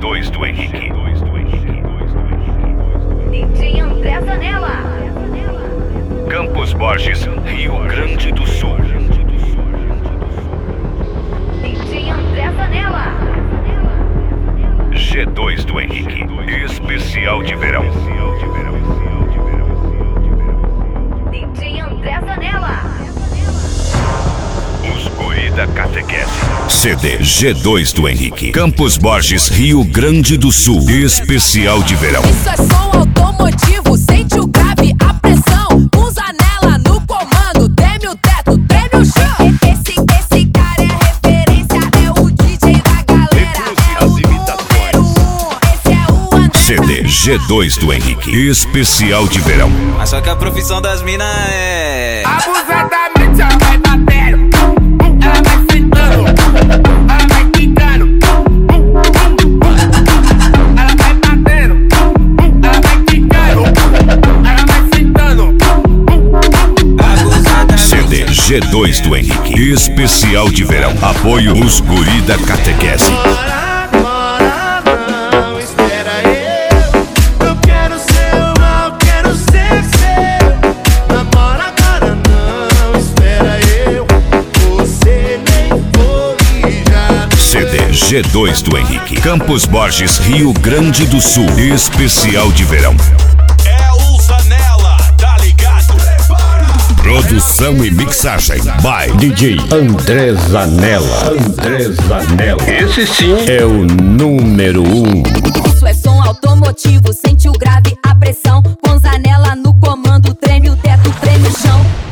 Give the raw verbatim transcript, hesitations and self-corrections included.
dois do Henrique. D J André Zanella. Campos Borges, Rio Grande do Sul. D J André Zanella. G dois do Henrique, especial de verão. D J André Zanella. Os guri da catequese. C D G dois do Henrique, Campos Borges, Rio Grande do Sul, especial de verão. Isso é som automotivo, sente o grave, a pressão. Com Zanella no comando, treme o teto, treme o chão. Esse, esse cara é referência, é o D J da galera. É o número um, esse é o André. C D G dois do Henrique, especial de verão. Mas só que a profissão das minas é abusadamente ela vai batendo, ela vai sentando, ela vai quicando, ela vai batendo, ela vai quicando, ela vai sentando. C D G dois do Henrique, especial de verão. Apoio os guri da catequese. C D G dois do Henrique, Campos Borges, Rio Grande do Sul, especial de verão. É o Zanella, tá ligado? Produção e mixagem by D J André Zanella. André Zanella. Esse sim é o número um. Isso é som automotivo, sente o grave, a pressão. Com Zanella no comando, treme o teto, treme o chão.